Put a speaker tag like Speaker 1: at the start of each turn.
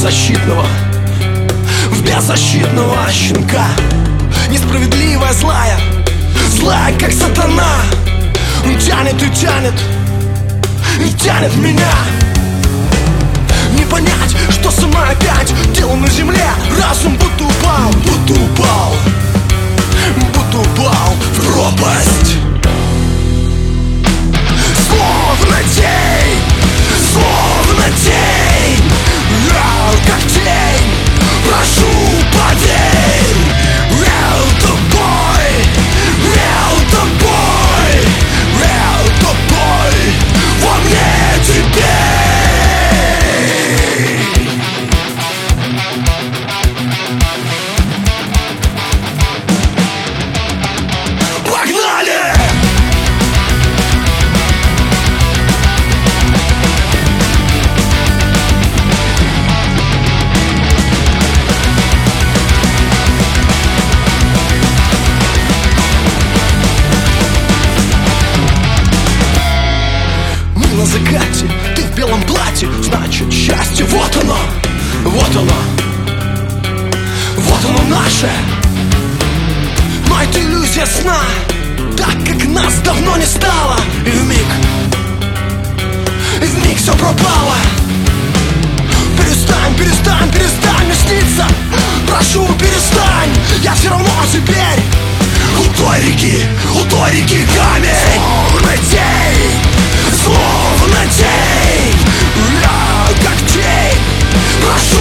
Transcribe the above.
Speaker 1: беззащитного, в беззащитного щенка. Несправедливая, злая, злая, как сатана. Он тянет и тянет, и тянет меня. Не понять, что со мной опять дело на земле. Разум будто упал, будто упал, будто упал в пропасть. Словно тень, словно тень, я как тень, прошу, поверь. Это бой, это бой, это бой во мне теперь. На закате, ты в белом платье, значит счастье. Вот оно, вот оно, вот оно наше. Но это иллюзия сна, так как нас давно не стало. И вмиг все пропало. Перестань, перестань, перестань мне сниться. Прошу, перестань. Я все равно теперь у той реки камень. Словно тень, словно тень, я как тень, прошу.